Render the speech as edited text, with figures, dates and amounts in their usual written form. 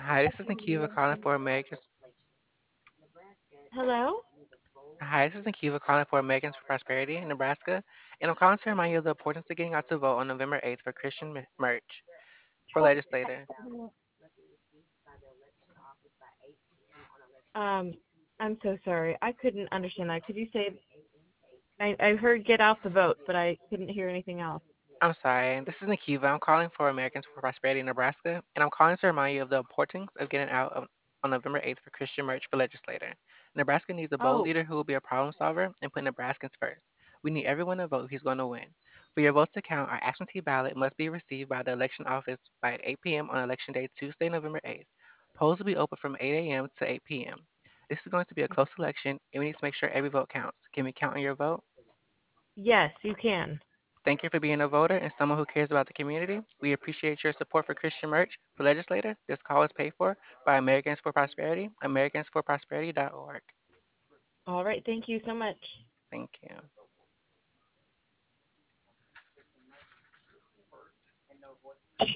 Hi, this is Nikiva calling for Americans. Hello? Hi, this is Nikiva calling for Americans for Prosperity in Nebraska, and I'm calling to remind you of the importance of getting out to vote on November 8th for Christian merch for legislator. Um, I'm so sorry. I couldn't understand that. Could you say, I heard get out the vote, but I couldn't hear anything else. I'm sorry, this is Nikiva. I'm calling for Americans for Prosperity in Nebraska, and I'm calling to remind you of the importance of getting out on November 8th for Christian merch for legislator. Nebraska needs a bold Oh, leader who will be a problem solver and put Nebraskans first. We need everyone to vote if he's going to win. For your votes to count, our absentee ballot must be received by the election office by 8 p.m. on Election Day, Tuesday, November 8th. Polls will be open from 8 a.m. to 8 p.m. This is going to be a close election, and we need to make sure every vote counts. Can we count on your vote? yes, you can. Thank you for being a voter and someone who cares about the community. We appreciate your support for Christian merch for legislator. This call is paid for by Americans for Prosperity, americansforprosperity.org. All right, thank you so much. Thank you.